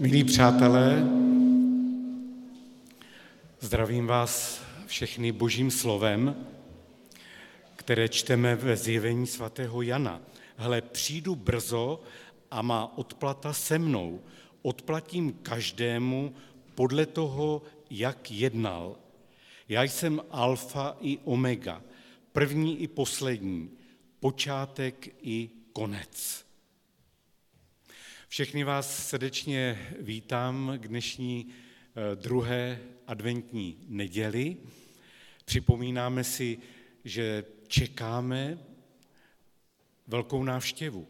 Milí přátelé, zdravím vás všechny Božím slovem, které čteme ve zjevení svatého Jana. Hle, přijdu brzo a má odplata se mnou. Odplatím každému podle toho, jak jednal. Já jsem alfa i omega, první i poslední, počátek i konec. Všechny vás srdečně vítám k dnešní druhé adventní neděli. Připomínáme si, že čekáme velkou návštěvu.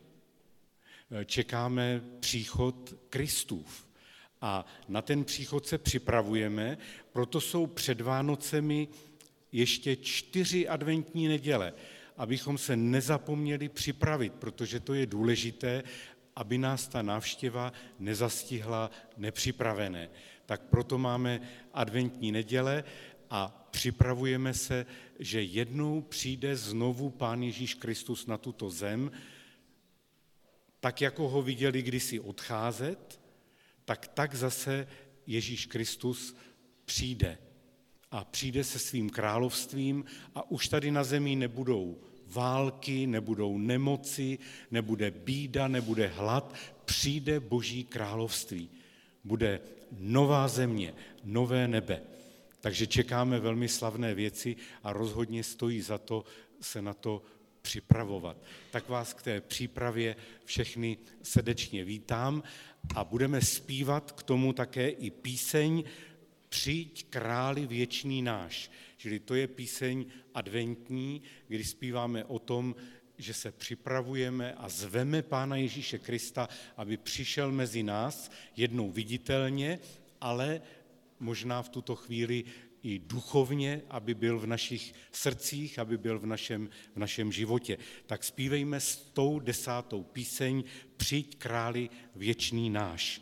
Čekáme příchod Kristův a na ten příchod se připravujeme, proto jsou před Vánocemi ještě 4 adventní neděle, abychom se nezapomněli připravit, protože to je důležité, aby nás ta návštěva nezastihla nepřipravené. Tak proto máme adventní neděle a připravujeme se, že jednou přijde znovu Pán Ježíš Kristus na tuto zem, tak jako ho viděli kdysi odcházet, tak zase Ježíš Kristus přijde. A přijde se svým královstvím a už tady na zemi nebudou války, nebudou nemoci, nebude bída, nebude hlad, přijde Boží království. Bude nová země, nové nebe. Takže čekáme velmi slavné věci a rozhodně stojí za to se na to připravovat. Tak vás k té přípravě všechny srdečně vítám a budeme zpívat k tomu také i píseň Přijď králi věčný náš. Čili to je píseň adventní, kdy zpíváme o tom, že se připravujeme a zveme Pána Ježíše Krista, aby přišel mezi nás jednou viditelně, ale možná v tuto chvíli i duchovně, aby byl v našich srdcích, aby byl v našem životě. Tak zpívejme 110. píseň Přijď králi věčný náš.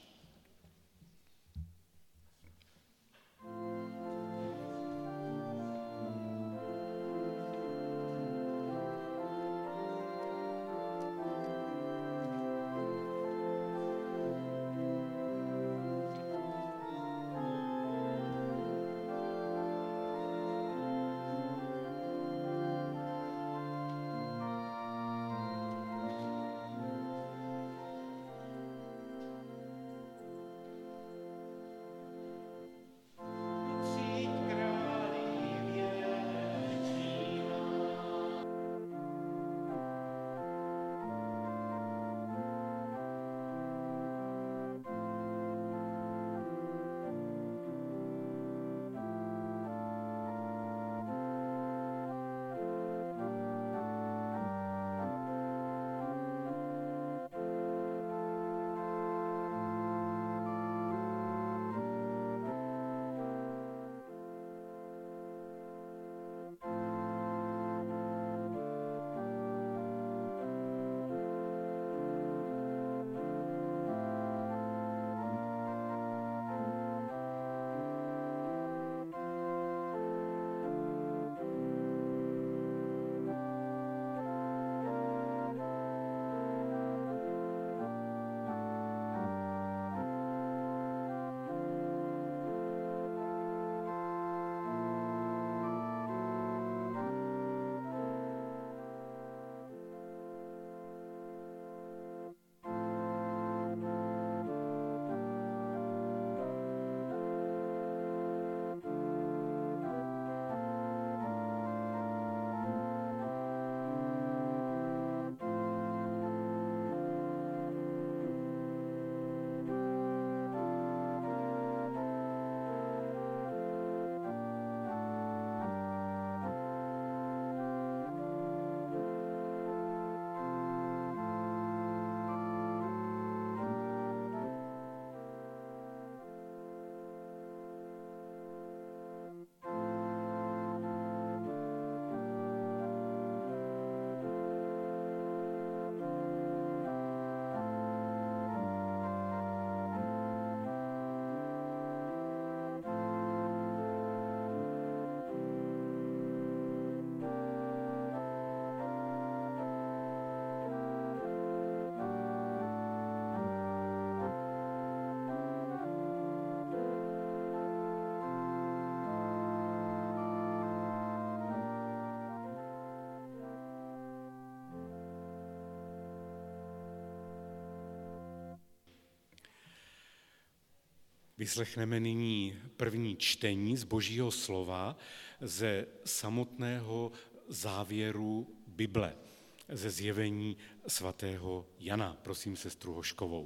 Vyslechneme nyní první čtení z Božího slova ze samotného závěru Bible, ze zjevení svatého Jana. Prosím sestru Hoškovou.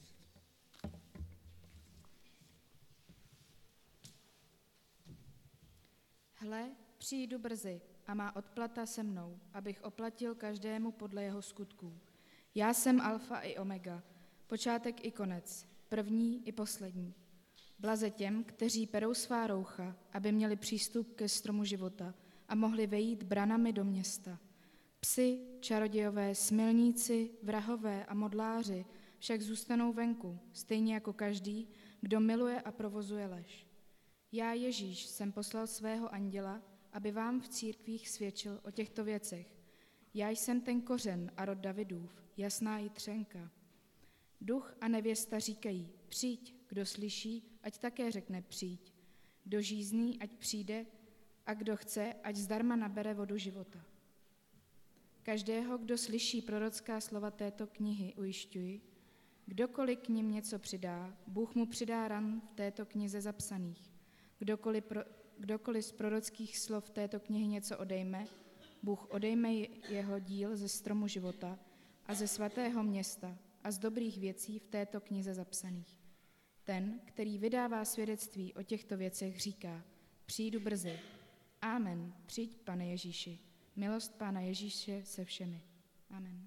Hle, přijdu brzy a má odplata se mnou, abych oplatil každému podle jeho skutků. Já jsem alfa i omega, počátek i konec, první i poslední. Blaze těm, kteří perou svá roucha, aby měli přístup ke stromu života a mohli vejít branami do města. Psi, čarodějové, smilníci, vrahové a modláři však zůstanou venku, stejně jako každý, kdo miluje a provozuje lež. Já, Ježíš, jsem poslal svého anděla, aby vám v církvích svědčil o těchto věcech. Já jsem ten kořen a rod Davidův, jasná jitřenka. Duch a nevěsta říkají, přijď, kdo slyší, ať také řekne přijď. Kdo žízní, ať přijde, a kdo chce, ať zdarma nabere vodu života. Každého, kdo slyší prorocká slova této knihy, ujišťuji, kdokoliv k nim něco přidá, Bůh mu přidá ran v této knize zapsaných. Kdokoliv z prorockých slov této knihy něco odejme, Bůh odejme jeho díl ze stromu života a ze svatého města a z dobrých věcí v této knize zapsaných. Ten, který vydává svědectví o těchto věcech, říká, přijdu brzy. Amen, přijď, Pane Ježíši. Milost Pána Ježíše se všemi. Amen.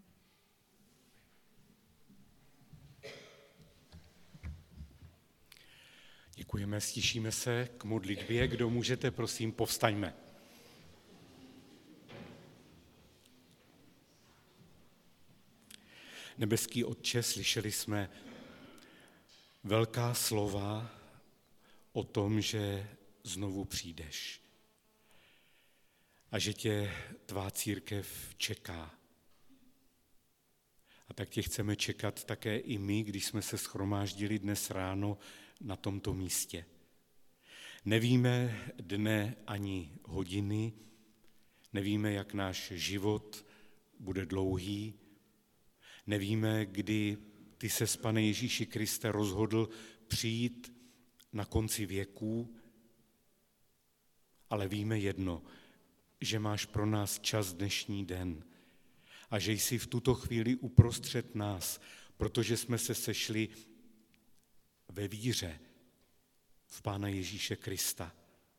Děkujeme, stišíme se k modlitbě. Kdo můžete, prosím, povstaňme. Nebeský Otče, slyšeli jsme velká slova o tom, že znovu přijdeš a že tě tvá církev čeká. A tak tě chceme čekat také i my, když jsme se shromáždili dnes ráno na tomto místě. Nevíme dne ani hodiny, nevíme, jak náš život bude dlouhý, nevíme, kdy ty ses, Pane Ježíši Kriste, rozhodl přijít na konci věků, ale víme jedno, že máš pro nás čas dnešní den a že jsi v tuto chvíli uprostřed nás, protože jsme se sešli ve víře v Pána Ježíše Krista,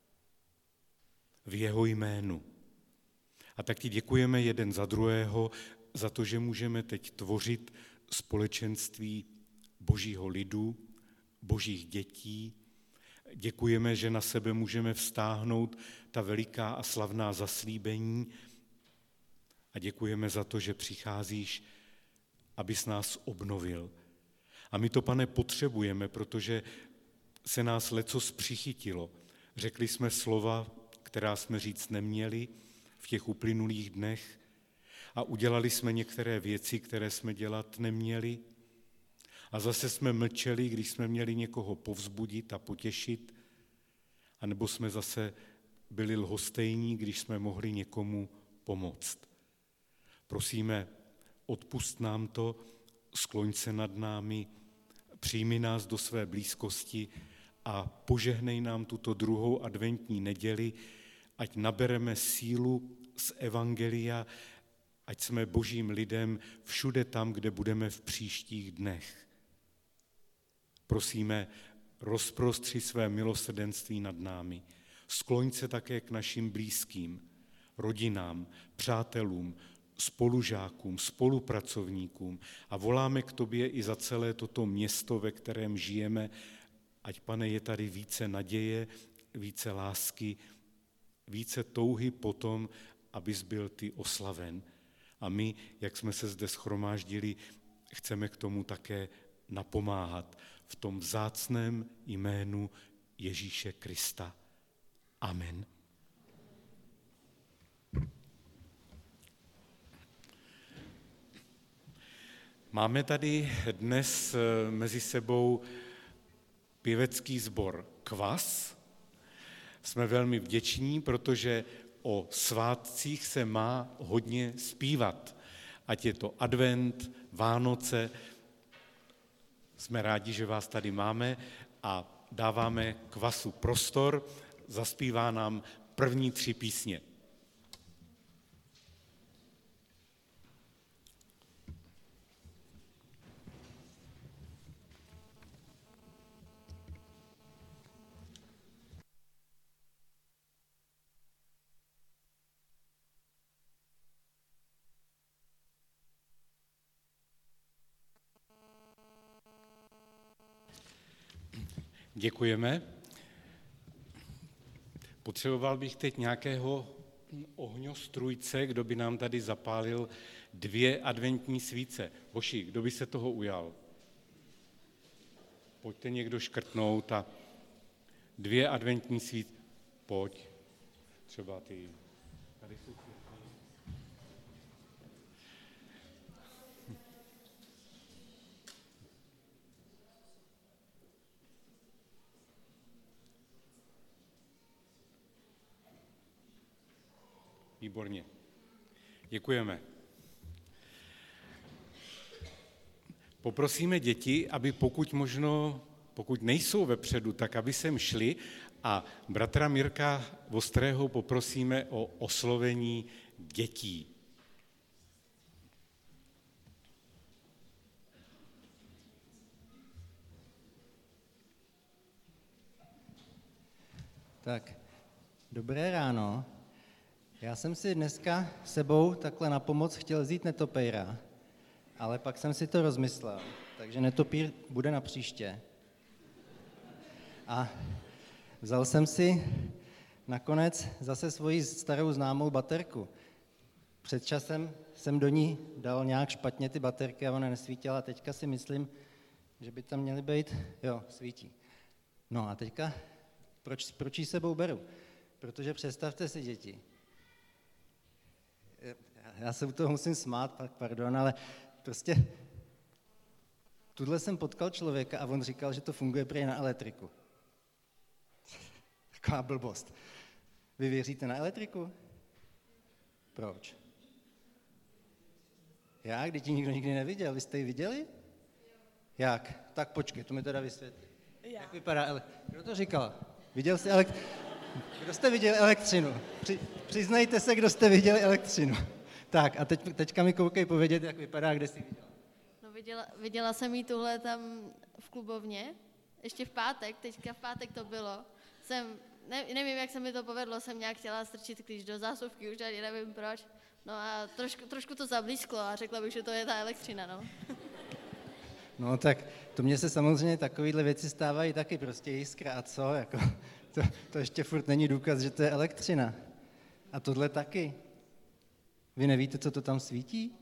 v jeho jménu. A tak ti děkujeme jeden za druhého za to, že můžeme teď tvořit společenství Božího lidu, Božích dětí. Děkujeme, že na sebe můžeme vztáhnout ta veliká a slavná zaslíbení a děkujeme za to, že přicházíš, abys nás obnovil. A my to, Pane, potřebujeme, protože se nás lecos přichytilo. Řekli jsme slova, která jsme říct neměli v těch uplynulých dnech a udělali jsme některé věci, které jsme dělat neměli. A zase jsme mlčeli, když jsme měli někoho povzbudit a potěšit, anebo jsme zase byli lhostejní, když jsme mohli někomu pomoct. Prosíme, odpusť nám to, skloň se nad námi, přijmi nás do své blízkosti a požehnej nám tuto druhou adventní neděli, ať nabereme sílu z evangelia, ať jsme Božím lidem všude tam, kde budeme v příštích dnech. Prosíme, rozprostři své milosrdenství nad námi. Skloň se také k našim blízkým, rodinám, přátelům, spolužákům, spolupracovníkům a voláme k tobě i za celé toto město, ve kterém žijeme, ať, Pane, je tady více naděje, více lásky, více touhy potom, abys byl ty oslaven. A my, jak jsme se zde shromáždili, chceme k tomu také napomáhat v tom vzácném jménu Ježíše Krista. Amen. Máme tady dnes mezi sebou pěvecký sbor Kvas. Jsme velmi vděční, protože o svátcích se má hodně zpívat. Ať je to advent, Vánoce. Jsme rádi, že vás tady máme a dáváme Kvasu prostor, zaspívá nám první 3 písně. Děkujeme. Potřeboval bych teď nějakého ohňostrůjce, kdo by nám tady zapálil 2 adventní svíce. Boši, kdo by se toho ujal? Pojďte někdo škrtnout a 2 adventní svíce. Pojď. Třeba ty. Tady jsou světlé. Výborně. Děkujeme. Poprosíme děti, aby pokud nejsou vepředu, tak aby sem šli a bratra Mirka Vostrého poprosíme o oslovení dětí. Tak, dobré ráno. Já jsem si dneska sebou takhle na pomoc chtěl vzít netopýra, ale pak jsem si to rozmyslel, takže netopýr bude na příště. A vzal jsem si nakonec zase svoji starou známou baterku. Před časem jsem do ní dal nějak špatně ty baterky a ona nesvítila. Teďka si myslím, že by tam měly být, jo, svítí. No a teďka, proč ji sebou beru? Protože představte si, děti, já se u toho musím smát, pardon, ale prostě tuhle jsem potkal člověka a on říkal, že to funguje prý na elektriku. Taková blbost. Vy věříte na elektriku? Proč? Já, když ji nikdo nikdy neviděl, vy jste ji viděli? Jak? Tak počkej, to mi teda vysvětlí. Jak vypadá Kdo to říkal? Viděl jsi Kdo jste viděl elektřinu? Přiznejte se, kdo jste viděli elektřinu. Tak a teďka mi koukej povědět, jak vypadá, kde jsi viděla. No viděla jsem jí tuhle tam v klubovně, ještě v pátek, teďka v pátek to bylo. Nevím, jak se mi to povedlo, jsem nějak chtěla strčit klíč do zásuvky, už ani nevím proč. No a trošku to zablísklo a řekla bych, že to je ta elektřina, no. No tak to mně se samozřejmě takovýhle věci stávají taky, prostě jiskra a co, jako, to ještě furt není důkaz, že to je elektřina. A tohle taky. Vy nevíte, co to tam svítí?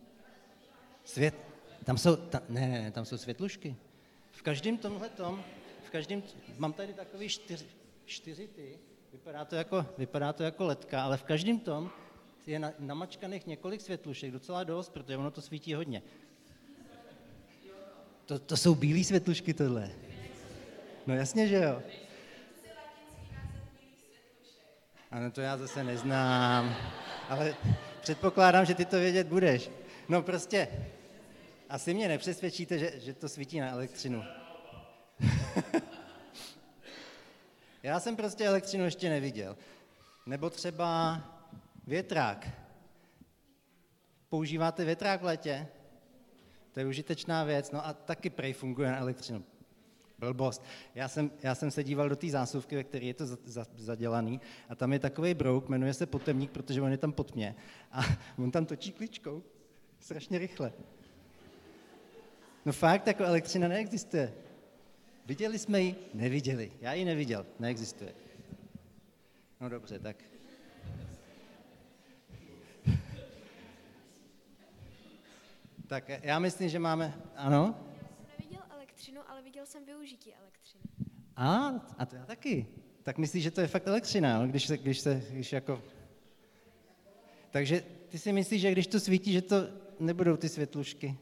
Tam jsou světlušky. V každém tomhletom, mám tady takový 4 ty, vypadá to jako ledka, ale v každém tom je namačkaných několik světlušek, docela dost, protože ono to svítí hodně. To jsou bílé světlušky tohle. No jasně, že jo. Ano, to já zase neznám, ale předpokládám, že ty to vědět budeš. No prostě, asi mě nepřesvědčíte, že to svítí na elektřinu. Já jsem prostě elektřinu ještě neviděl. Nebo třeba větrák. Používáte větrák v létě? To je užitečná věc, no a taky prej funguje na elektřinu. Blbost. Já jsem se díval do té zásuvky, ve které je to zadělaný a tam je takovej brouk, jmenuje se potemník, protože on je tam pod mě a on tam točí kličkou. Strašně rychle. No fakt, jako elektřina neexistuje. Viděli jsme ji? Neviděli. Já ji neviděl. Neexistuje. No dobře, tak. Tak já myslím, že máme... Ano? Já jsem neviděl elektřinu, ale viděl jsem využití elektřiny. A to já taky. Tak myslíš, že to je fakt elektřina, no? Když jako... Takže ty si myslíš, že když to svítí, že to nebudou ty světlušky?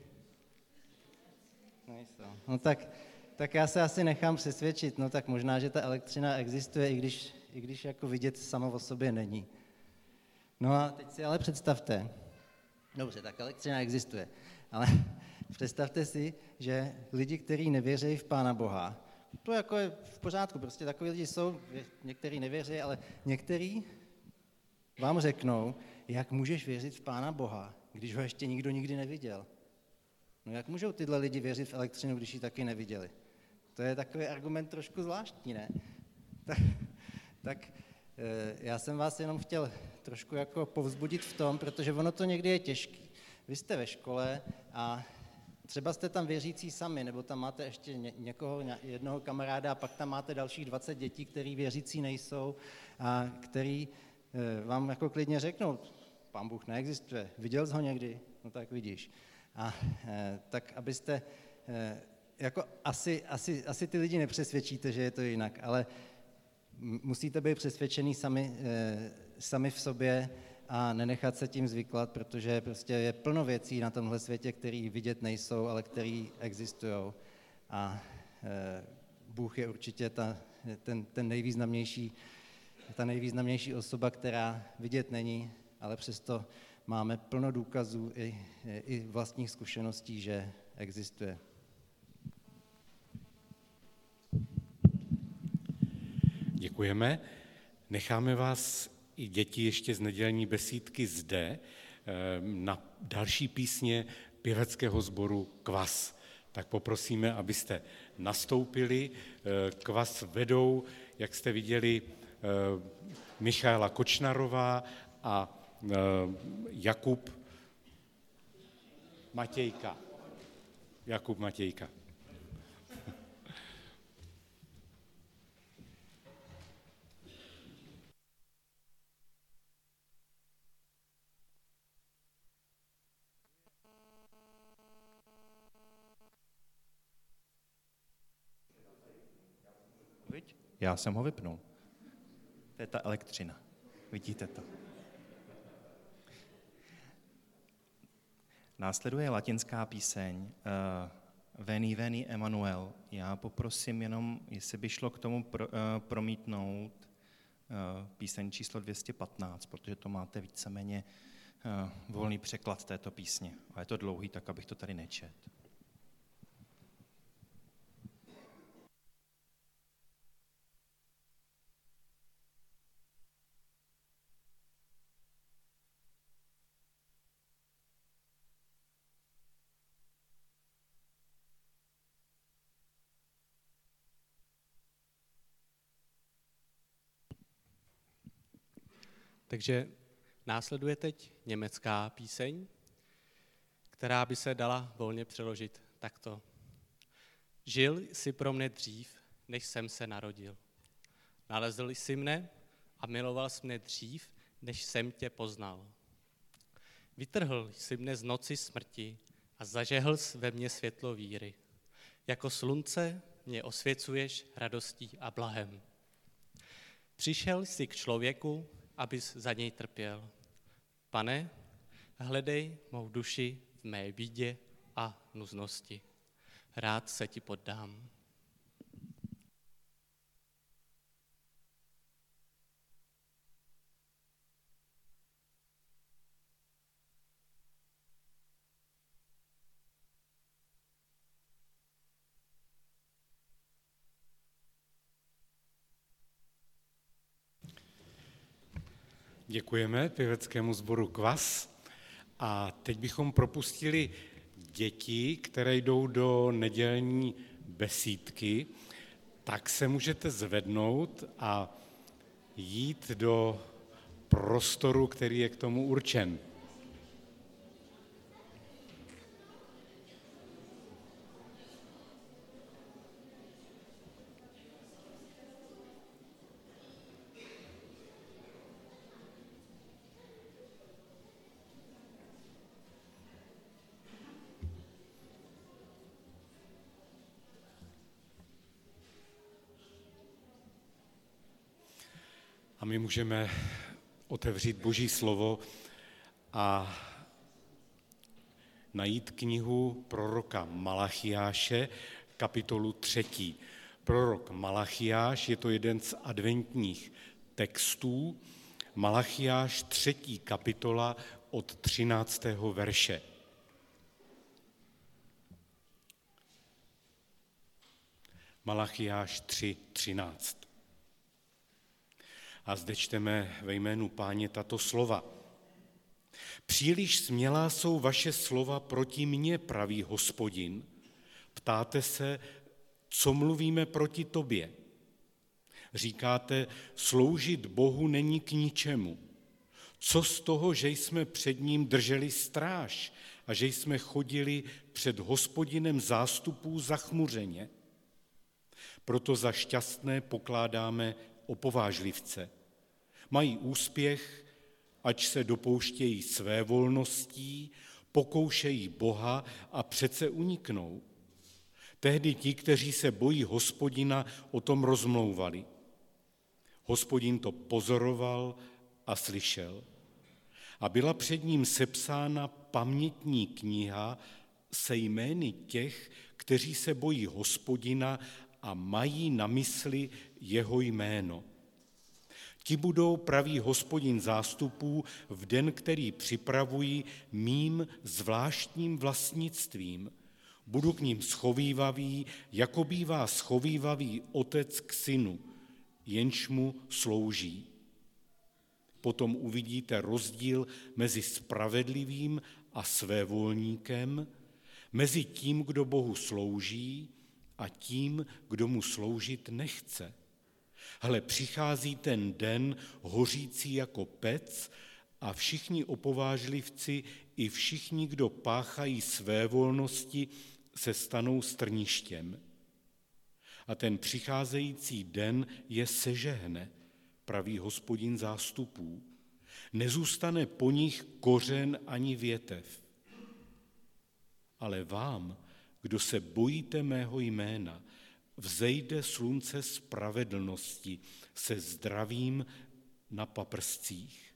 No tak já se asi nechám přesvědčit, no tak možná, že ta elektřina existuje, i když jako vidět samo o sobě není. No a teď si ale představte, dobře, tak elektřina existuje, ale představte si, že lidi, kteří nevěří v Pána Boha, to jako je v pořádku, prostě takový lidi jsou, někteří nevěří, ale někteří vám řeknou, jak můžeš věřit v Pána Boha, když ho ještě nikdo nikdy neviděl. No jak můžou tyhle lidi věřit v elektřinu, když ji taky neviděli? To je takový argument trošku zvláštní, ne? Tak já jsem vás jenom chtěl trošku jako povzbudit v tom, protože ono to někdy je těžké. Vy jste ve škole a třeba jste tam věřící sami, nebo tam máte ještě někoho, jednoho kamaráda a pak tam máte dalších 20 dětí, který věřící nejsou a který vám jako klidně řeknou, Pán Bůh neexistuje, viděl jsi ho někdy? No tak vidíš. A tak abyste, jako asi ty lidi nepřesvědčíte, že je to jinak, ale musíte být přesvědčený sami v sobě a nenechat se tím zvyklat, protože prostě je plno věcí na tomhle světě, které vidět nejsou, ale které existují. A Bůh je určitě ta nejvýznamnější osoba, která vidět není, ale přesto máme plno důkazů i vlastních zkušeností, že existuje. Děkujeme. Necháme vás i děti ještě z nedělní besídky zde na další písně pěveckého sboru Kvas. Tak poprosíme, abyste nastoupili. Kvas vedou, jak jste viděli, Michaela Kočnarová a Jakub Matějka. Já jsem ho vypnul. To je ta elektřina. Vidíte to? Následuje latinská píseň Veni, veni, Emmanuel. Já poprosím jenom, jestli by šlo k tomu promítnout píseň číslo 215, protože to máte víceméně volný překlad této písně. A je to dlouhý, tak abych to tady nečet. Takže následuje teď německá píseň, která by se dala volně přeložit takto. Žil jsi pro mne dřív, než jsem se narodil. Nalezl jsi mne a miloval jsi mne dřív, než jsem tě poznal. Vytrhl jsi mne z noci smrti a zažehl jsi ve mně světlo víry. Jako slunce mě osvěcuješ radostí a blahem. Přišel jsi k člověku, abys za něj trpěl. Pane, hledej mou duši v mé bídě a nuznosti. Rád se ti poddám. Děkujeme pěveckému sboru Kvas a teď bychom propustili děti, které jdou do nedělní besídky, tak se můžete zvednout a jít do prostoru, který je k tomu určen. A my můžeme otevřít Boží slovo a najít knihu proroka Malachiáše, kapitolu 3. Prorok Malachiáš, je to jeden z adventních textů, Malachiáš 3. kapitola od 13. verše. Malachiáš 3:13. A zde čteme ve jménu Páně tato slova. Příliš smělá jsou vaše slova proti mně, praví Hospodin. Ptáte se, co mluvíme proti tobě. Říkáte, sloužit Bohu není k ničemu. Co z toho, že jsme před ním drželi stráž a že jsme chodili před Hospodinem zástupů zachmuřeně? Proto za šťastné pokládáme opovážlivce. Mají úspěch, ač se dopouštějí své volností, pokoušejí Boha a přece uniknou. Tehdy ti, kteří se bojí Hospodina, o tom rozmlouvali. Hospodin to pozoroval a slyšel. A byla před ním sepsána pamětní kniha se jmény těch, kteří se bojí Hospodina a mají na mysli jeho jméno. Ti budou, praví Hospodin zástupů, v den, který připravují mým zvláštním vlastnictvím. Budu k ním schovívavý, jako bývá schovívavý otec k synu, jenž mu slouží. Potom uvidíte rozdíl mezi spravedlivým a svévolníkem, mezi tím, kdo Bohu slouží, a tím, kdo mu sloužit nechce. Hle, přichází ten den hořící jako pec a všichni opovážlivci i všichni, kdo páchají své volnosti, se stanou strništěm. A ten přicházející den je sežehne, praví Hospodin zástupů. Nezůstane po nich kořen ani větev. Ale vám, kdo se bojíte mého jména, vzejde slunce spravedlnosti se zdravím na paprscích.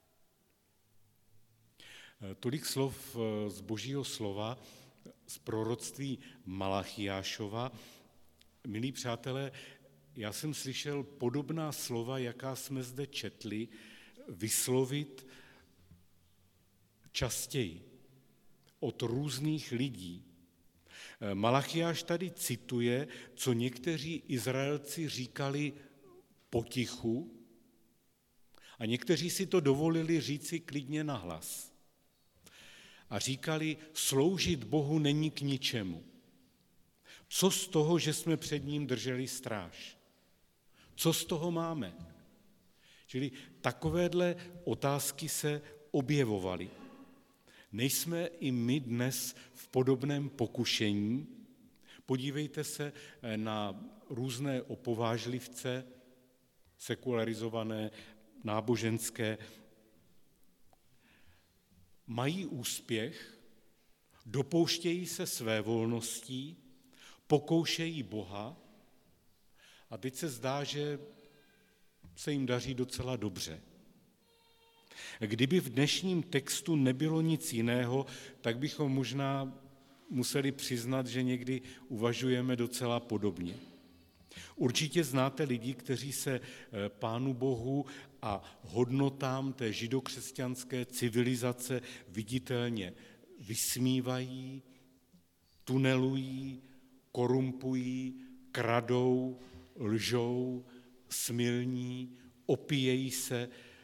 Tolik slov z Božího slova, z proroctví Malachiášova. Milí přátelé, já jsem slyšel podobná slova, jaká jsme zde četli, vyslovit častěji od různých lidí. Malachiáš tady cituje, co někteří Izraelci říkali potichu a někteří si to dovolili říci klidně nahlas. A říkali, sloužit Bohu není k ničemu. Co z toho, že jsme před ním drželi stráž? Co z toho máme? Čili takovéhle otázky se objevovaly. Nejsme i my dnes v podobném pokušení? Podívejte se na různé opovážlivce, sekularizované, náboženské. Mají úspěch, dopouštějí se své volností, pokoušejí Boha a teď se zdá, že se jim daří docela dobře. Kdyby v dnešním textu nebylo nic jiného, tak bychom možná museli přiznat, že někdy uvažujeme docela podobně. Určitě znáte lidi, kteří se Pánu Bohu a hodnotám té židokřesťanské civilizace viditelně vysmívají, tunelují, korumpují, kradou, lžou, smilní, opíjejí se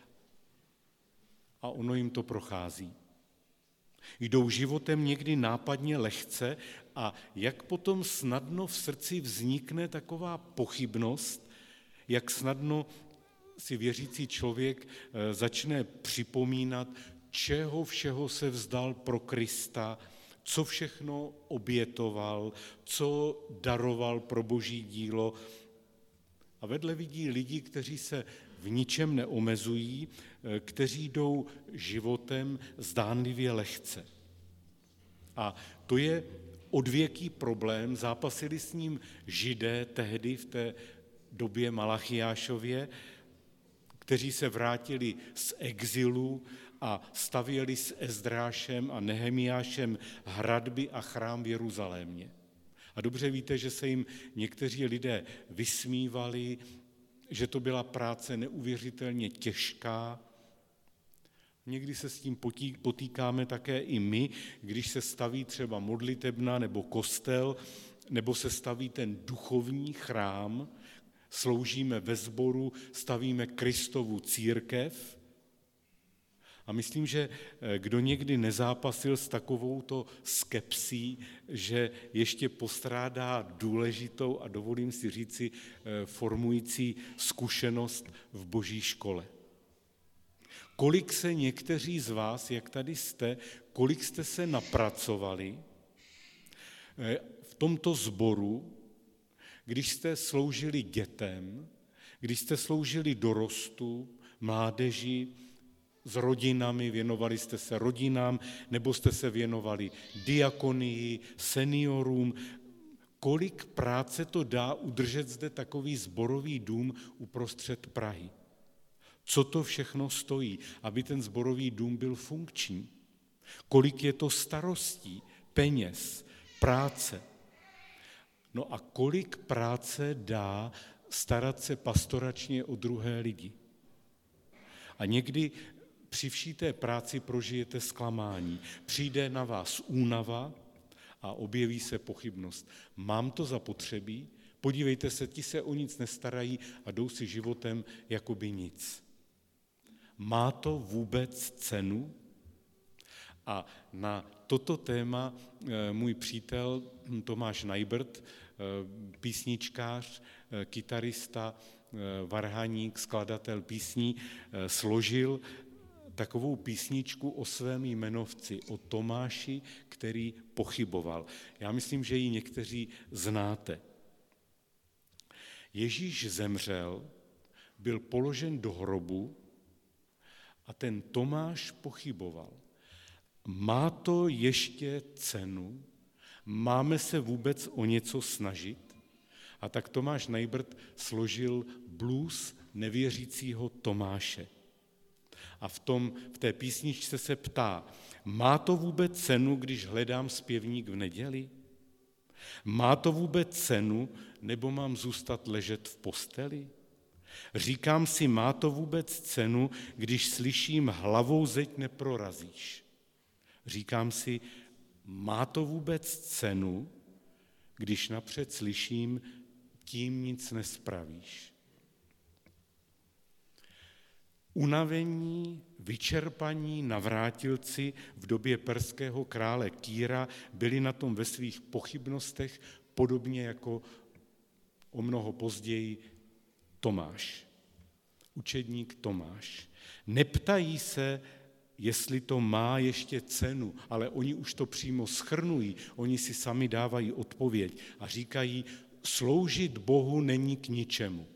a ono jim to prochází. Jdou životem někdy nápadně lehce a jak potom snadno v srdci vznikne taková pochybnost, jak snadno si věřící člověk začne připomínat, čeho všeho se vzdal pro Krista, co všechno obětoval, co daroval pro Boží dílo. A vedle vidí lidi, kteří se v ničem neomezují, kteří jdou životem zdánlivě lehce. A to je odvěký problém, zápasili s ním Židé tehdy v té době Malachiášově, kteří se vrátili z exilu a stavěli s Ezdrášem a Nehemiášem hradby a chrám v Jeruzalémě. A dobře víte, že se jim někteří lidé vysmívali, že to byla práce neuvěřitelně těžká. Někdy se s tím potýkáme také i my, když se staví třeba modlitebna nebo kostel nebo se staví ten duchovní chrám, sloužíme ve sboru, stavíme Kristovu církev. A myslím, že kdo někdy nezápasil s takovouto skepsí, že ještě postrádá důležitou a dovolím si říci formující zkušenost v Boží škole. Kolik se někteří z vás, jak tady jste, kolik jste se napracovali v tomto sboru, když jste sloužili dětem, když jste sloužili dorostu, mládeži, s rodinami, věnovali jste se rodinám, nebo jste se věnovali diakonii, seniorům. Kolik práce to dá udržet zde takový sborový dům uprostřed Prahy? Co to všechno stojí, aby ten sborový dům byl funkční? Kolik je to starostí, peněz, práce? No a kolik práce dá starat se pastoračně o druhé lidi? A někdy při vší té práci prožijete zklamání. Přijde na vás únava a objeví se pochybnost. Mám to zapotřebí? Podívejte se, ti se o nic nestarají a jdou si životem jakoby nic. Má to vůbec cenu? A na toto téma můj přítel Tomáš Najbrt, písničkář, kytarista, varhaník, skladatel písní, složil takovou písničku o svém jmenovci, o Tomáši, který pochyboval. Já myslím, že ji někteří znáte. Ježíš zemřel, byl položen do hrobu a ten Tomáš pochyboval. Má to ještě cenu? Máme se vůbec o něco snažit? A tak Tomáš Najbrt složil blues nevěřícího Tomáše. A v té písničce se ptá, má to vůbec cenu, když hledám zpěvník v neděli? Má to vůbec cenu, nebo mám zůstat ležet v posteli? Říkám si, má to vůbec cenu, když slyším hlavou zeď neprorazíš? Říkám si, má to vůbec cenu, když napřed slyším, tím nic nespravíš? Unavení, vyčerpaní navrátilci v době perského krále Kýra byli na tom ve svých pochybnostech podobně jako o mnoho později Tomáš, učedník Tomáš. Neptají se, jestli to má ještě cenu, ale oni už to přímo shrnují, oni si sami dávají odpověď a říkají, sloužit Bohu není k ničemu.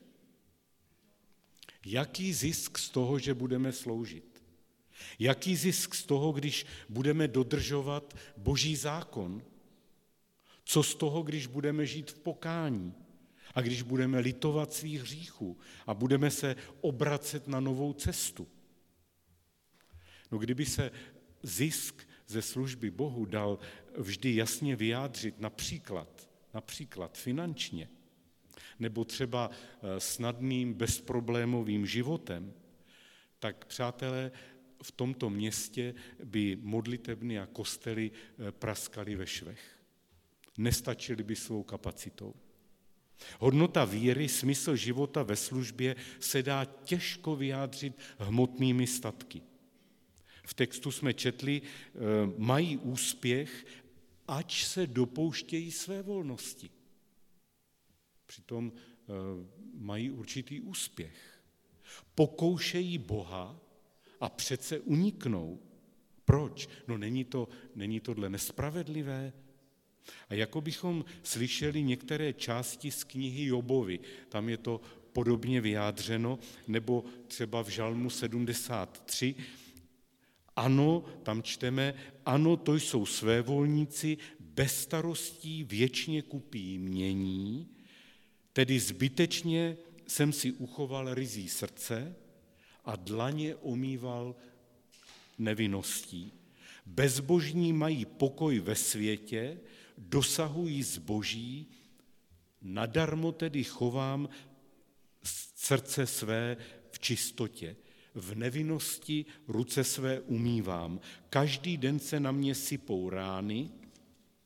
Jaký zisk z toho, že budeme sloužit? Jaký zisk z toho, když budeme dodržovat Boží zákon? Co z toho, když budeme žít v pokání? A když budeme litovat svých hříchů a budeme se obracet na novou cestu? No kdyby se zisk ze služby Bohu dal vždy jasně vyjádřit například finančně, nebo třeba snadným, bezproblémovým životem, tak přátelé, v tomto městě by modlitebny a kostely praskaly ve švech. Nestačily by svou kapacitou. Hodnota víry, smysl života ve službě se dá těžko vyjádřit hmotnými statky. V textu jsme četli, mají úspěch, ač se dopouštějí své volnosti. Přitom mají určitý úspěch. Pokoušejí Boha a přece uniknou. Proč? No není tohle nespravedlivé? A jako bychom slyšeli některé části z knihy Jobovy, tam je to podobně vyjádřeno, nebo třeba v Žalmu 73, ano, tam čteme, ano, to jsou svévolníci, bez starostí věčně kupí mění, tedy zbytečně jsem si uchoval ryzí srdce a dlaně omýval nevinností. Bezbožní mají pokoj ve světě, dosahují zboží, nadarmo tedy chovám srdce své v čistotě. V nevinnosti ruce své umývám. Každý den se na mě sypou rány,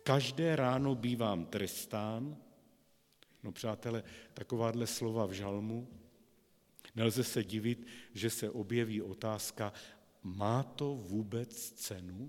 Každé ráno bývám trestán. No přátelé, takováhle slova v žalmu. Nelze se divit, že se objeví otázka, má to vůbec cenu?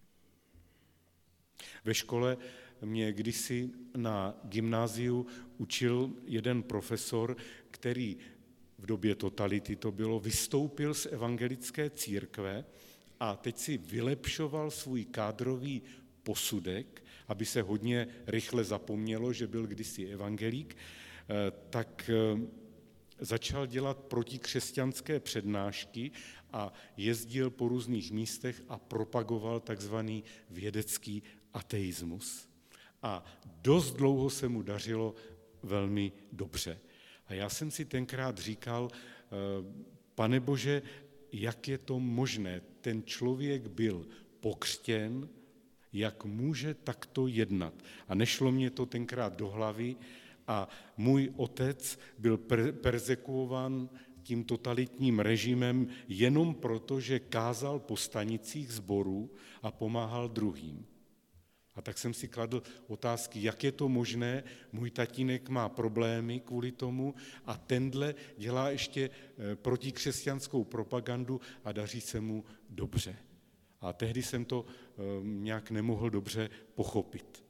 Ve škole mě kdysi na gymnáziu učil jeden profesor, který v době totality to bylo, vystoupil z evangelické církve a teď si vylepšoval svůj kádrový posudek, aby se hodně rychle zapomnělo, že byl kdysi evangelík, tak začal dělat protikřesťanské přednášky a jezdil po různých místech a propagoval takzvaný vědecký ateismus. A dost dlouho se mu dařilo velmi dobře. A já jsem si tenkrát říkal, Pane Bože, jak je to možné? Ten člověk byl pokřtěn, jak může takto jednat? A nešlo mě to tenkrát do hlavy a můj otec byl perzekuován tím totalitním režimem jenom proto, že kázal po stanicích sborů a pomáhal druhým. A tak jsem si kladl otázky, jak je to možné, můj tatínek má problémy kvůli tomu a tenhle dělá ještě protikřesťanskou propagandu a daří se mu dobře. A tehdy jsem to nějak nemohl dobře pochopit.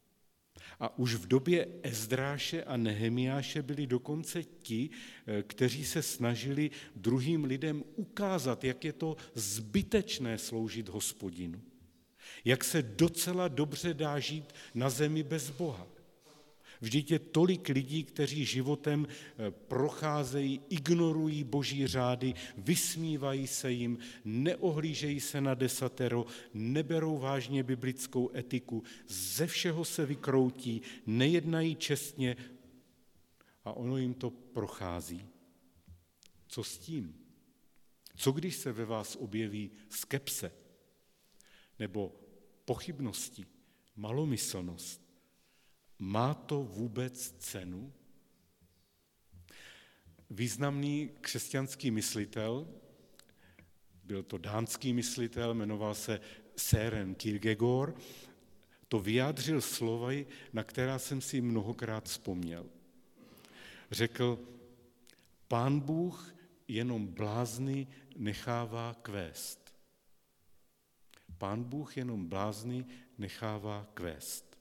A už v době Ezdráše a Nehemiáše byli dokonce ti, kteří se snažili druhým lidem ukázat, jak je to zbytečné sloužit Hospodinu. Jak se docela dobře dá žít na zemi bez Boha. Vždyť je tolik lidí, kteří životem procházejí, ignorují boží řády, vysmívají se jim, neohlížejí se na desatero, neberou vážně biblickou etiku, ze všeho se vykroutí, nejednají čestně a ono jim to prochází. Co s tím? Co když se ve vás objeví skepse nebo pochybnosti, malomyslnost? Má to vůbec cenu? Významný křesťanský myslitel, byl to dánský myslitel, jmenoval se Søren Kierkegaard, to vyjádřil slovy, na která jsem si mnohokrát vzpomněl. Řekl, Pán Bůh jenom blázny nechává kvést. Pán Bůh jenom blázny nechává kvést.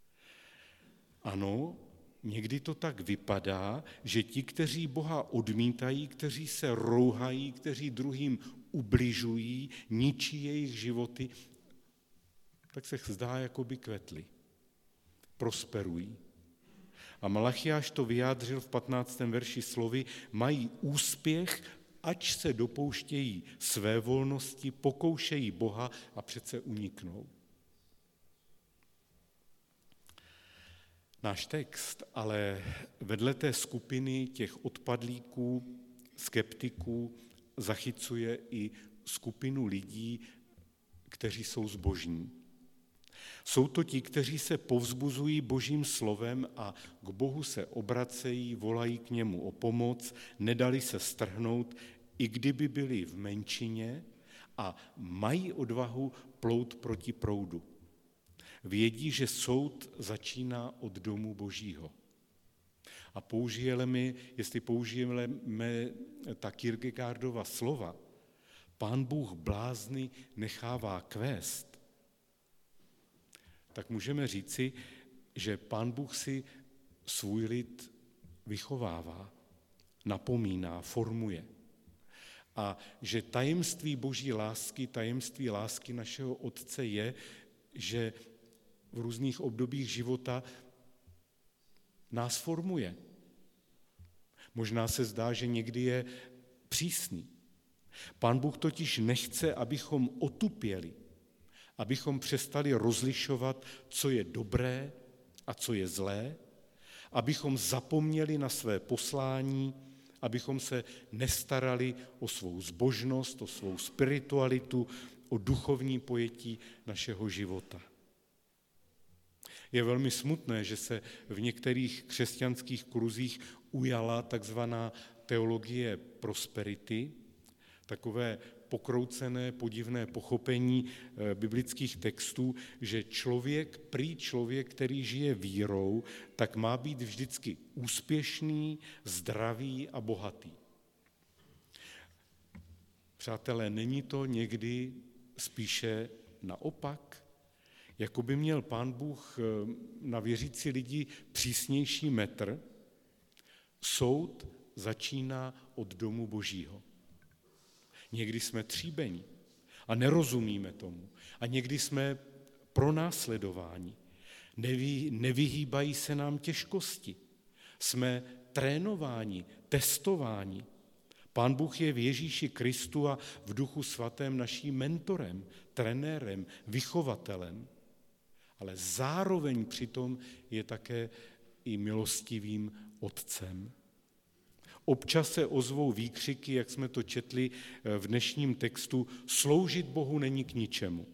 Ano, někdy to tak vypadá, že ti, kteří Boha odmítají, kteří se rouhají, kteří druhým ubližují, ničí jejich životy, tak se zdá, jako by kvetli. Prosperují. A Malachiáš to vyjádřil v 15. verši slovy, mají úspěch, ač se dopouštějí své volnosti, pokoušejí Boha a přece uniknou. Náš text ale vedle té skupiny těch odpadlíků, skeptiků, zachycuje i skupinu lidí, kteří jsou zbožní. Jsou to ti, kteří se povzbuzují Božím slovem a k Bohu se obracejí, volají k němu o pomoc, nedali se strhnout, i kdyby byli v menšině a mají odvahu plout proti proudu. Vědí, že soud začíná od domu Božího. A jestli použijeme ta Kierkegaardova slova, Pán Bůh blázny nechává kvést, tak můžeme říci, že Pán Bůh si svůj lid vychovává, napomíná, formuje. A že tajemství Boží lásky, tajemství lásky našeho Otce je, že v různých obdobích života nás formuje. Možná se zdá, že někdy je přísný. Pán Bůh totiž nechce, abychom otupěli, abychom přestali rozlišovat, co je dobré a co je zlé, abychom zapomněli na své poslání, abychom se nestarali o svou zbožnost, o svou spiritualitu, o duchovní pojetí našeho života. Je velmi smutné, že se v některých křesťanských kruzích ujala takzvaná teologie prosperity, takové pokroucené, podivné pochopení biblických textů, že člověk, který žije vírou, tak má být vždycky úspěšný, zdravý a bohatý. Přátelé, není to někdy spíše naopak? Jako by měl Pán Bůh na věřící lidi přísnější metr, soud začíná od domu Božího. Někdy jsme tříbení a nerozumíme tomu. A někdy jsme pronásledováni. Nevyhýbají se nám těžkosti. Jsme trénováni, testováni. Pán Bůh je v Ježíši Kristu a v Duchu Svatém naším mentorem, trenérem, vychovatelem. Ale zároveň přitom je také i milostivým otcem. Občas se ozvou výkřiky, jak jsme to četli v dnešním textu, sloužit Bohu není k ničemu.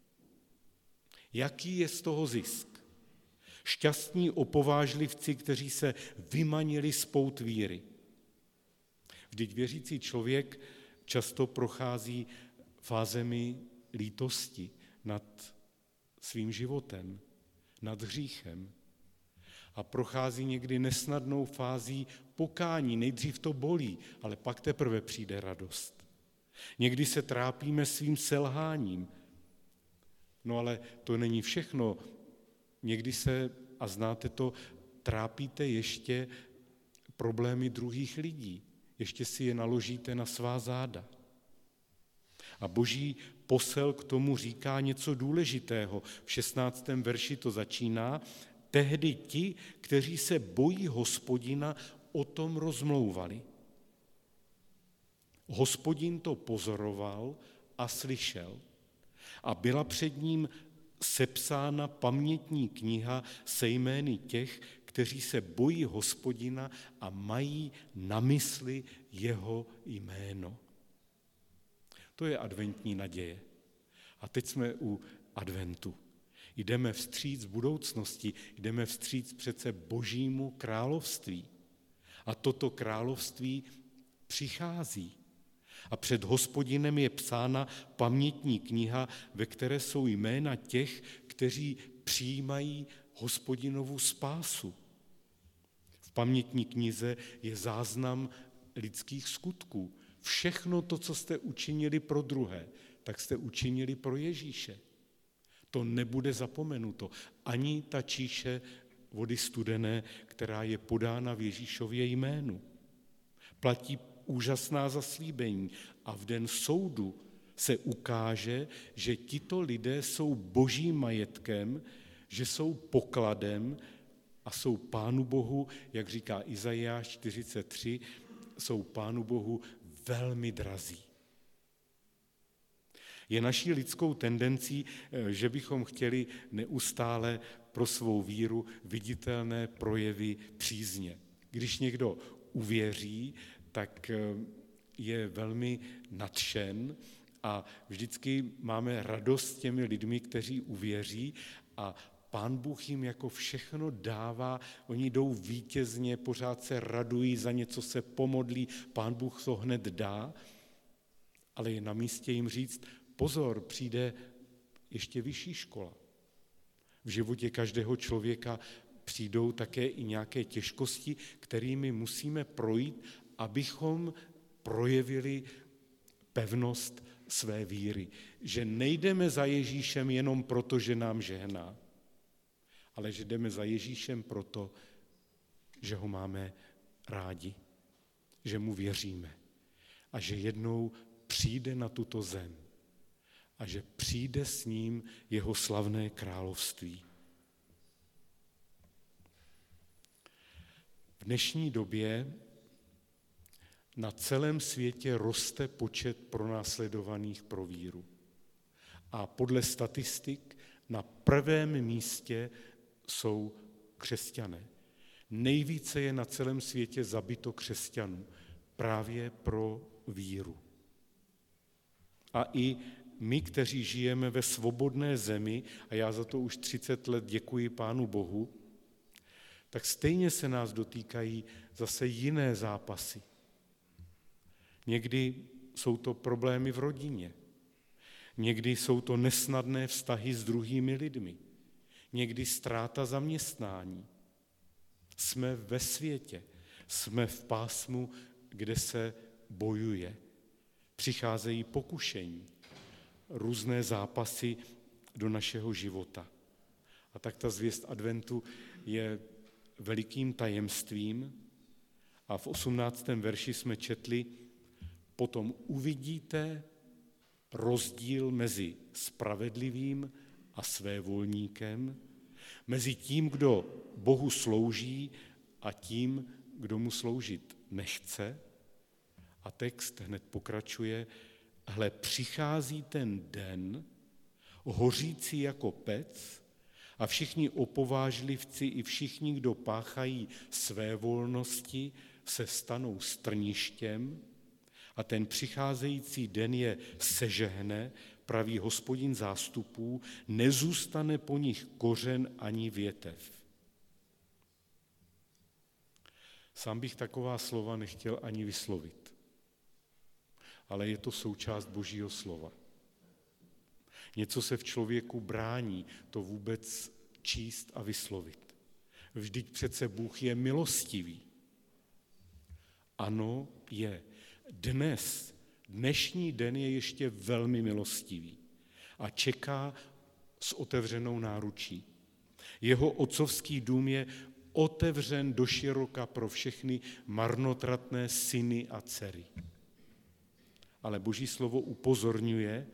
Jaký je z toho zisk? Šťastní opovážlivci, kteří se vymanili z pout víry. Vždyť věřící člověk často prochází fázemi lítosti nad svým životem, nad hříchem. A prochází někdy nesnadnou fází pokání. Nejdřív to bolí, ale pak teprve přijde radost. Někdy se trápíme svým selháním. No ale to není všechno. Někdy se, a znáte to, trápíte ještě problémy druhých lidí. Ještě si je naložíte na svá záda. A Boží posel k tomu říká něco důležitého. V 16. verši to začíná. Tehdy ti, kteří se bojí Hospodina, o tom rozmlouvali. Hospodin to pozoroval a slyšel. A byla před ním sepsána pamětní kniha se jmény těch, kteří se bojí Hospodina a mají na mysli jeho jméno. To je adventní naděje. A teď jsme u adventu. Jdeme vstříc budoucnosti, jdeme vstříc přece Božímu království. A toto království přichází. A před Hospodinem je psána pamětní kniha, ve které jsou jména těch, kteří přijímají Hospodinovu spásu. V pamětní knize je záznam lidských skutků. Všechno to, co jste učinili pro druhé, tak jste učinili pro Ježíše. To nebude zapomenuto. Ani ta číše vody studené, která je podána v Ježíšově jménu. Platí úžasná zaslíbení a v den soudu se ukáže, že tito lidé jsou Božím majetkem, že jsou pokladem a jsou Pánu Bohu, jak říká Izajáš 43, jsou Pánu Bohu velmi drazí. Je naší lidskou tendencí, že bychom chtěli neustále pro svou víru viditelné projevy přízně. Když někdo uvěří, tak je velmi nadšen a vždycky máme radost s těmi lidmi, kteří uvěří a Pán Bůh jim jako všechno dává, oni jdou vítězně, pořád se radují, za něco se pomodlí, Pán Bůh to hned dá, ale je na místě jim říct, pozor, přijde ještě vyšší škola. V životě každého člověka přijdou také i nějaké těžkosti, kterými musíme projít, abychom projevili pevnost své víry. Že nejdeme za Ježíšem jenom proto, že nám žehná, ale že jdeme za Ježíšem proto, že ho máme rádi, že mu věříme a že jednou přijde na tuto zem a že přijde s ním jeho slavné království. V dnešní době na celém světě roste počet pronásledovaných pro víru. A podle statistik na prvém místě jsou křesťané. Nejvíce je na celém světě zabito křesťanů právě pro víru. A i my, kteří žijeme ve svobodné zemi, a já za to už 30 let děkuji Pánu Bohu, tak stejně se nás dotýkají zase jiné zápasy. Někdy jsou to problémy v rodině. Někdy jsou to nesnadné vztahy s druhými lidmi. Někdy ztráta zaměstnání. Jsme ve světě, jsme v pásmu, kde se bojuje. Přicházejí pokušení, různé zápasy do našeho života. A tak ta zvěst adventu je velikým tajemstvím a v 18. verši jsme četli: potom uvidíte rozdíl mezi spravedlivým a svévolníkem, mezi tím, kdo Bohu slouží a tím, kdo mu sloužit nechce. A text hned pokračuje: hle, přichází ten den, hořící jako pec, a všichni opovážlivci i všichni, kdo páchají své volnosti, se stanou strništěm a ten přicházející den je sežehne, praví Hospodin zástupů, nezůstane po nich kořen ani větev. Sám bych taková slova nechtěl ani vyslovit, ale je to součást Božího slova. Něco se v člověku brání to vůbec číst a vyslovit. Vždyť přece Bůh je milostivý. Ano, je. Dnešní den je ještě velmi milostivý a čeká s otevřenou náručí. Jeho otcovský dům je otevřen doširoka pro všechny marnotratné syny a dcery. Ale Boží slovo upozorňuje,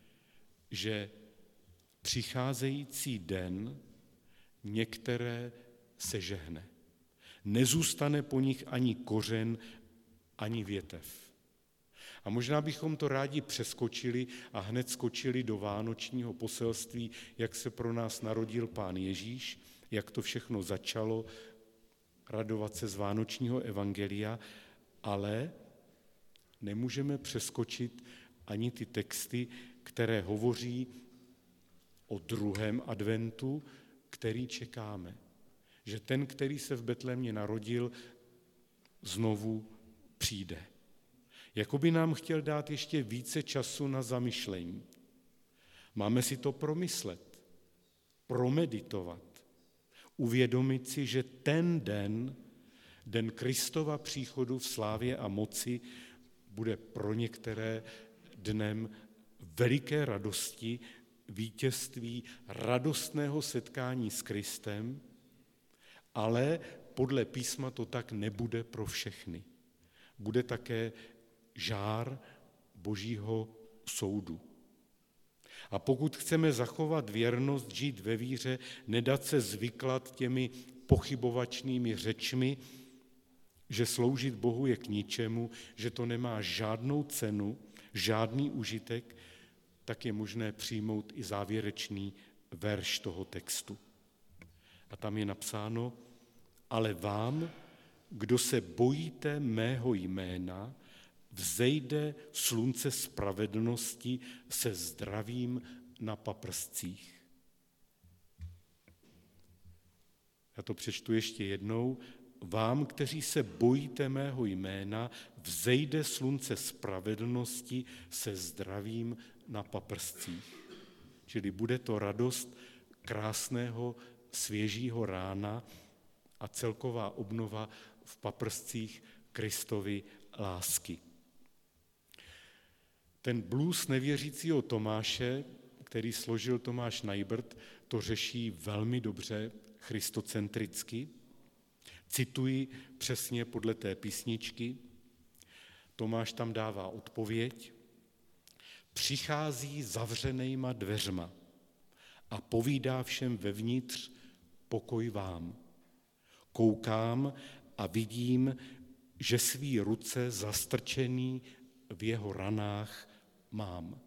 že přicházející den některé sežehne. Nezůstane po nich ani kořen, ani větev. A možná bychom to rádi přeskočili a hned skočili do vánočního poselství, jak se pro nás narodil Pán Ježíš, jak to všechno začalo, radovat se z vánočního evangelia, ale nemůžeme přeskočit ani ty texty, které hovoří o druhém adventu, který čekáme. Že ten, který se v Betlémě narodil, znovu přijde. Jakoby nám chtěl dát ještě více času na zamyšlení. Máme si to promyslet, promeditovat, uvědomit si, že ten den Kristova příchodu v slávě a moci, bude pro některé dnem veliké radosti, vítězství, radostného setkání s Kristem, ale podle písma to tak nebude pro všechny. Bude také žár Božího soudu. A pokud chceme zachovat věrnost, žít ve víře, nedat se zvyklat těmi pochybovačnými řečmi, že sloužit Bohu je k ničemu, že to nemá žádnou cenu, žádný užitek, tak je možné přijmout i závěrečný verš toho textu. A tam je napsáno: ale vám, kdo se bojíte mého jména, vzejde slunce spravedlnosti se zdravím na paprscích. Já to přečtu ještě jednou. Vám, kteří se bojíte mého jména, vzejde slunce spravedlnosti se zdravím na paprscích. Čili bude to radost krásného, svěžího rána a celková obnova v paprscích Kristovy lásky. Ten blues nevěřícího Tomáše, který složil Tomáš Najbrt, to řeší velmi dobře christocentricky. Cituji přesně podle té písničky. Tomáš tam dává odpověď. Přichází zavřenejma dveřma a povídá všem vevnitř: pokoj vám. Koukám a vidím, že svý ruce zastrčený v jeho ranách mám.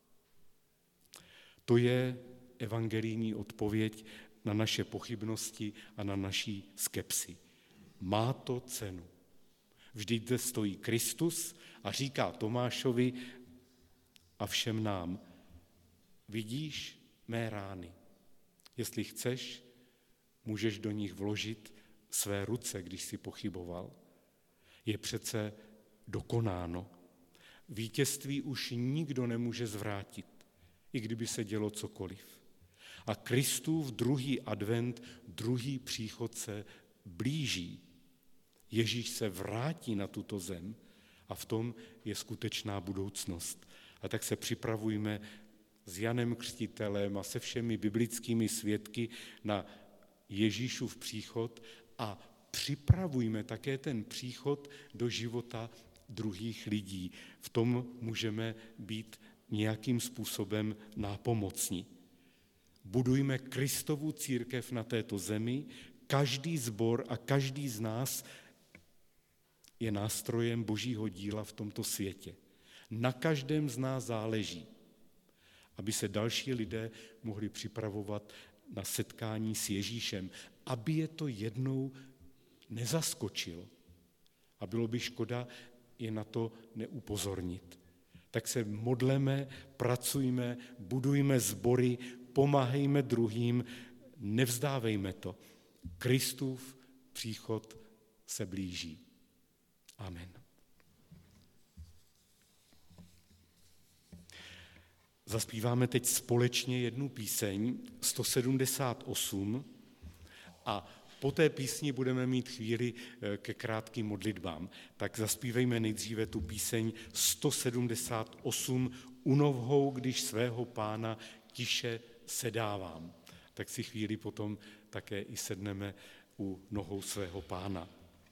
To je evangelijní odpověď na naše pochybnosti a na naší skepsi. Má to cenu. Vždyť zde stojí Kristus a říká Tomášovi a všem nám: vidíš mé rány. Jestli chceš, můžeš do nich vložit své ruce, když jsi pochyboval. Je přece dokonáno. Vítězství už nikdo nemůže zvrátit, i kdyby se dělo cokoliv. A Kristův druhý advent, druhý příchod se blíží. Ježíš se vrátí na tuto zem a v tom je skutečná budoucnost. A tak se připravujme s Janem Křtitelem a se všemi biblickými svědky na Ježíšův příchod a připravujme také ten příchod do života druhých lidí. V tom můžeme být nějakým způsobem nápomocní. Budujme Kristovu církev na této zemi, každý sbor a každý z nás je nástrojem Božího díla v tomto světě. Na každém z nás záleží, aby se další lidé mohli připravovat na setkání s Ježíšem, aby je to jednou nezaskočilo. A bylo by škoda je na to neupozornit. Tak se modleme, pracujme, budujme sbory, pomáhejme druhým, nevzdávejme to. Kristův příchod se blíží. Amen. Zaspíváme teď společně jednu píseň 178 a po té písni budeme mít chvíli ke krátkým modlitbám. Tak zaspívejme nejdříve tu píseň 178 U nohou, když svého Pána tiše sedávám. Tak si chvíli potom také i sedneme u nohou svého Pána.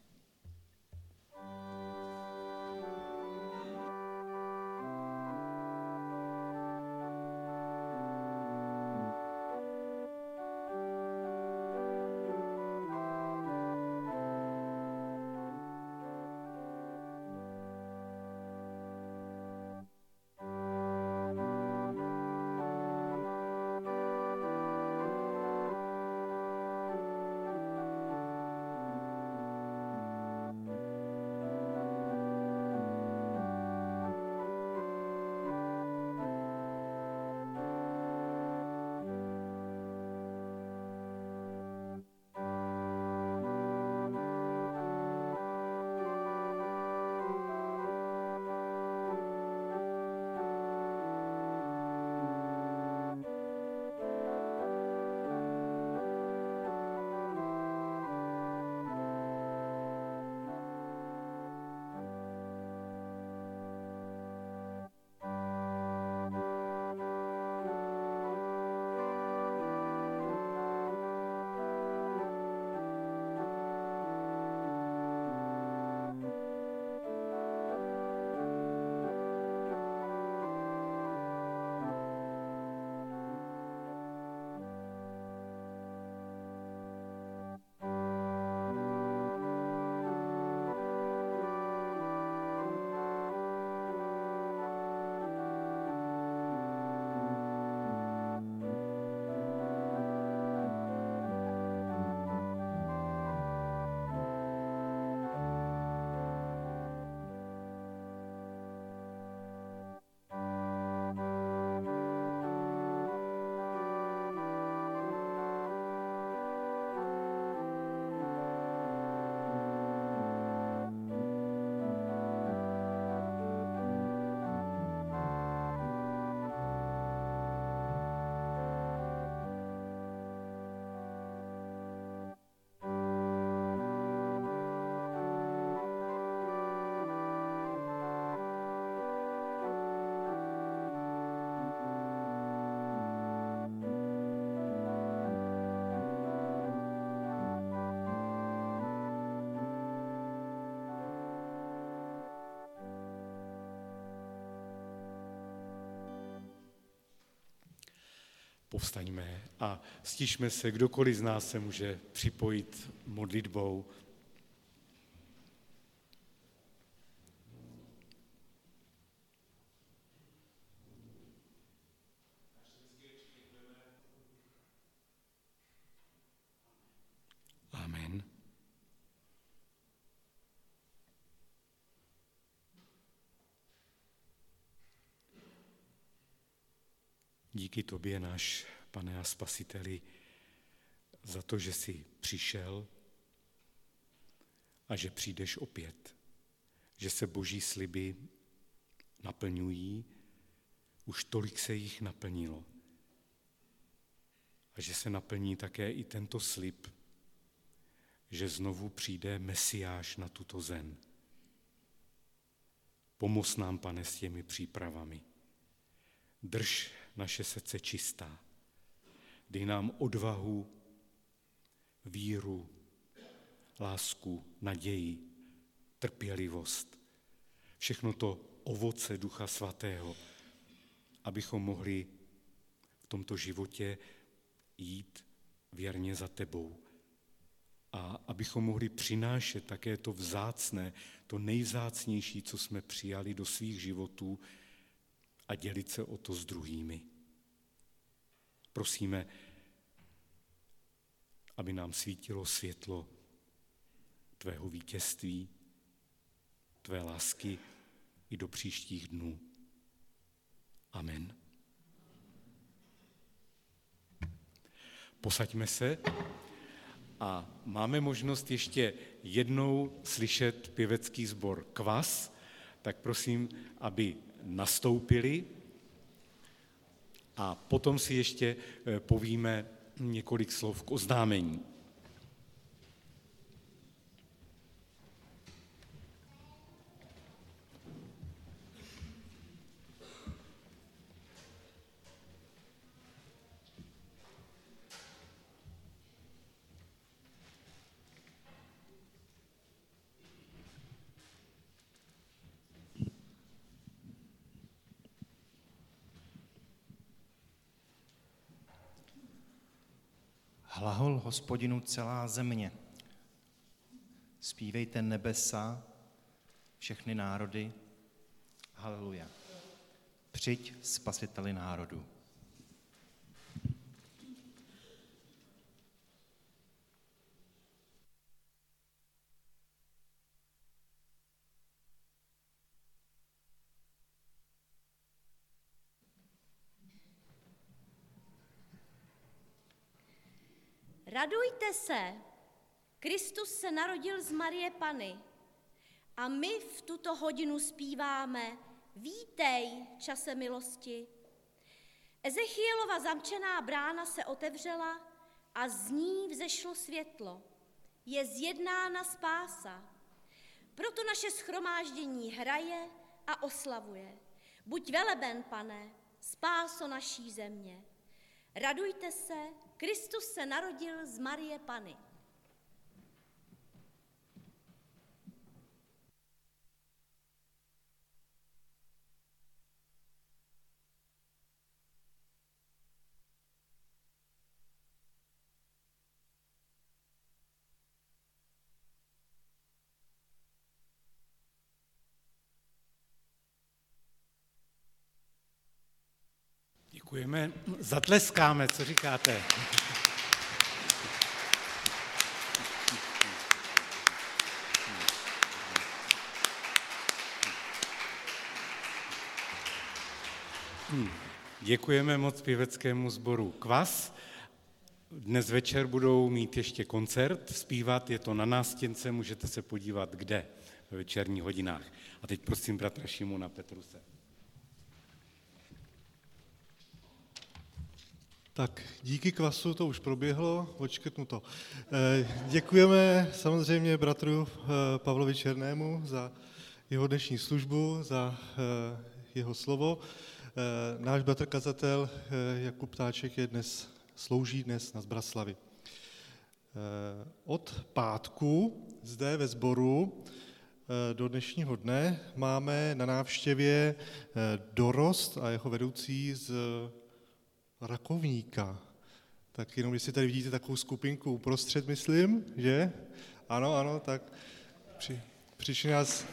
Povstaňme a stišme se, kdokoliv z nás se může připojit modlitbou. Amen. Díky tobě, náš Pane a Spasiteli, za to, že jsi přišel a že přijdeš opět, že se Boží sliby naplňují, už tolik se jich naplnilo. A že se naplní také i tento slib, že znovu přijde Mesiáš na tuto zem. Pomoz nám, Pane, s těmi přípravami. Drž naše srdce čistá. Dej nám odvahu, víru, lásku, naději, trpělivost. Všechno to ovoce Ducha Svatého, abychom mohli v tomto životě jít věrně za tebou. A abychom mohli přinášet také to vzácné, to nejvzácnější, co jsme přijali do svých životů a dělit se o to s druhými. Prosíme, aby nám svítilo světlo tvého vítězství, tvé lásky i do příštích dnů. Amen. Posaďme se a máme možnost ještě jednou slyšet pěvecký sbor Kvas, tak prosím, aby nastoupili a potom si ještě povíme několik slov k oznámení. Hlahol Hospodinu celá země. Zpívejte nebesa, všechny národy. Haleluja. Přijď, Spasiteli národů. Radujte se, Kristus se narodil z Marie Panny a my v tuto hodinu zpíváme Vítej, čase milosti. Ezechielova zamčená brána se otevřela a z ní vzešlo světlo. Je zjednána spása. Proto naše shromáždění hraje a oslavuje. Buď veleben, Pane, spáso naší země. Radujte se, Kristus se narodil z Marie Panny. Děkujeme, zatleskáme, co říkáte? Děkujeme moc pěveckému sboru Kvas. Dnes večer budou mít ještě koncert, zpívat, je to na nástěnce, můžete se podívat kde ve večerních hodinách. A teď prosím bratra Šimona Petruse. Tak díky Kvasu to už proběhlo, odškrtnuto. Děkujeme samozřejmě bratru Pavlovi Černému za jeho dnešní službu, za jeho slovo. Náš bratr kazatel Jakub Ptáček slouží dnes na Zbraslavi. Od pátku zde ve sboru do dnešního dne máme na návštěvě Dorost a jeho vedoucí z Rakovníka. Tak jenom, jestli tady vidíte takovou skupinku uprostřed, myslím, že? Ano, tak přišli nás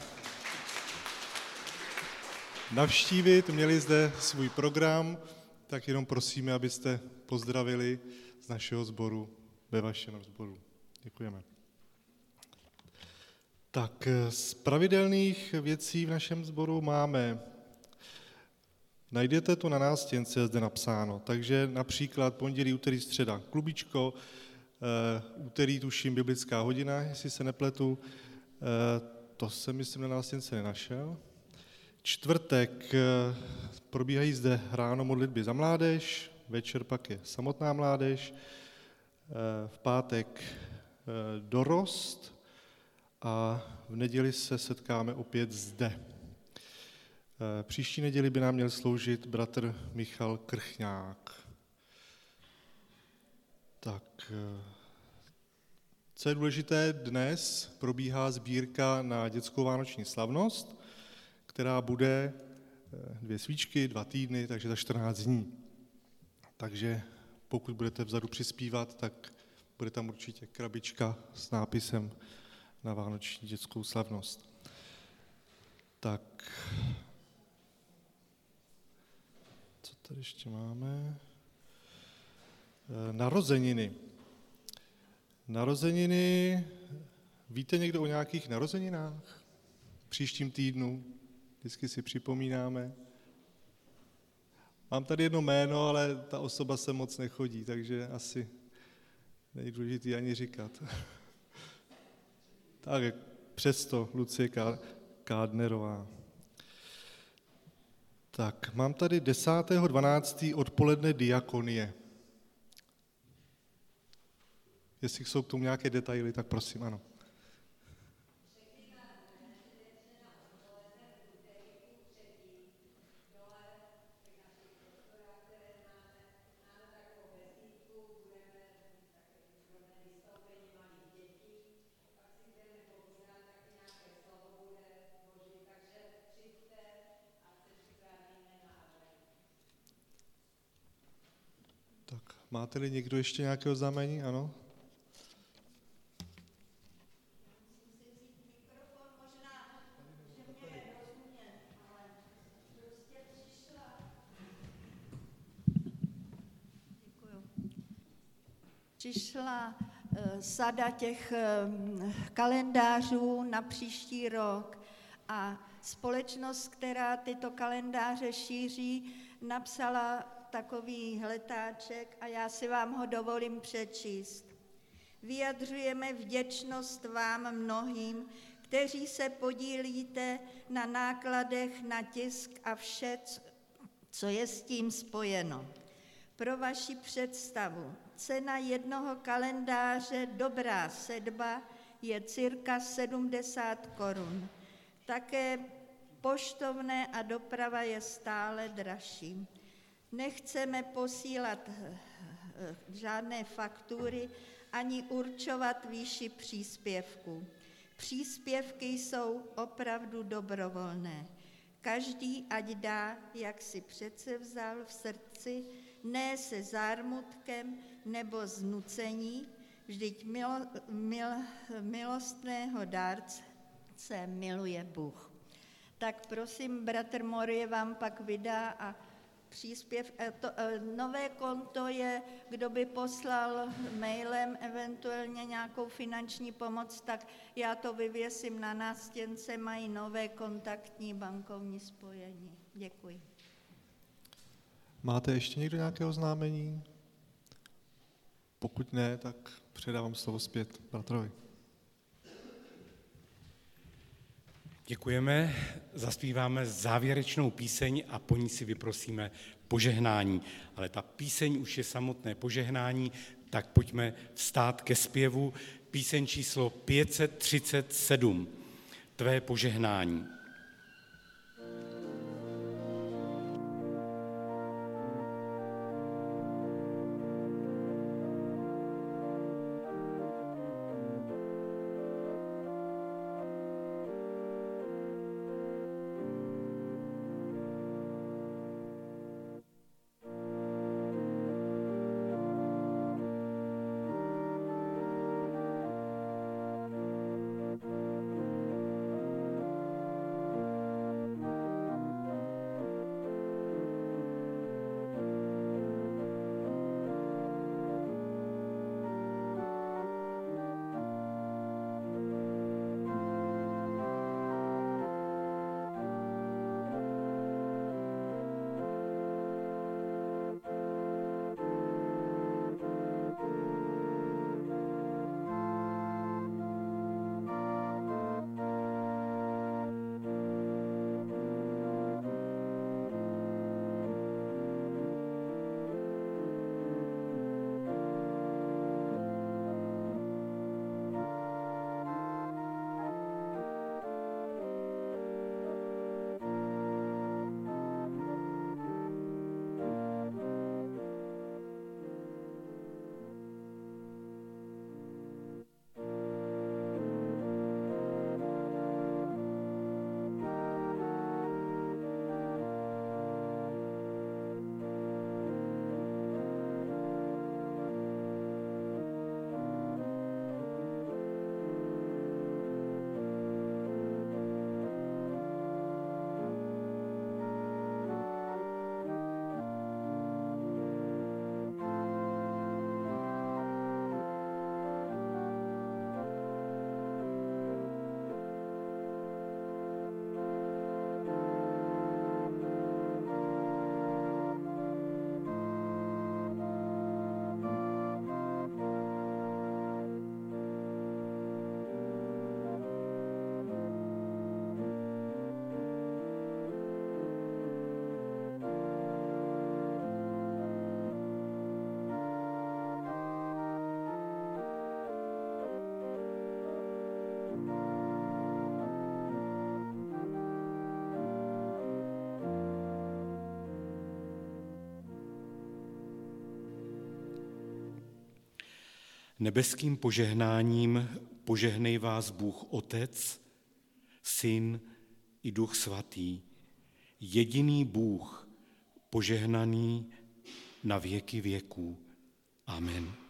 navštívit, měli zde svůj program, tak jenom prosíme, abyste pozdravili z našeho sboru ve vašem sboru. Děkujeme. Tak z pravidelných věcí v našem sboru máme, najdete to na nástěnce, zde napsáno, takže například pondělí, úterý, středa klubičko, úterý tuším biblická hodina, jestli se nepletu, to jsem myslím na nástěnce nenašel. čtvrtek probíhají zde ráno modlitby za mládež, večer pak je samotná mládež, v pátek dorost a v neděli se setkáme opět zde. Příští neděli by nám měl sloužit bratr Michal Krchňák. Tak, co je důležité, dnes probíhá sbírka na dětskou vánoční slavnost, která bude 2 svíčky, 2 týdny, takže za 14 dní. Takže pokud budete vzadu přispívat, tak bude tam určitě krabička s nápisem na vánoční dětskou slavnost. Tak, co tady ještě máme? Narozeniny. Narozeniny, víte někdo o nějakých narozeninách? Příštím týdnu, vždycky si připomínáme. Mám tady jedno jméno, ale ta osoba se moc nechodí, takže asi není důležitý ani říkat. Tak přesto Lucie Kádnerová. Tak, mám tady 10.12. odpoledne diakonie. Jestli jsou k tomu nějaké detaily, tak prosím, ano. Tak, máte-li někdo ještě nějaké oznámení? Ano? Přišla sada těch kalendářů na příští rok a společnost, která tyto kalendáře šíří, napsala takový letáček a já si vám ho dovolím přečíst. Vyjadřujeme vděčnost vám mnohým, kteří se podílíte na nákladech na tisk a vše, co je s tím spojeno. Pro vaši představu, cena jednoho kalendáře Dobrá sedba je cirka 70 korun. Také poštovné a doprava je stále dražší. Nechceme posílat žádné faktury ani určovat výši příspěvků. Příspěvky jsou opravdu dobrovolné. Každý ať dá, jak si přece vzal v srdci, ne se zármutkem nebo znucení, vždyť milostného dárce miluje Bůh. Tak prosím, bratr Morie vám pak vydá a nové konto je, kdo by poslal mailem eventuálně nějakou finanční pomoc, tak já to vyvěsím na nástěnce, mají nové kontaktní bankovní spojení. Děkuji. Máte ještě někdo nějaké oznámení? Pokud ne, tak předávám slovo zpět bratrovi. Děkujeme, zaspíváme závěrečnou píseň a po ní si vyprosíme požehnání. Ale ta píseň už je samotné požehnání, tak pojďme vstát ke zpěvu. Píseň číslo 537, Tvé požehnání. Nebeským požehnáním požehnej vás Bůh Otec, Syn i Duch Svatý, jediný Bůh, požehnaný na věky věků. Amen.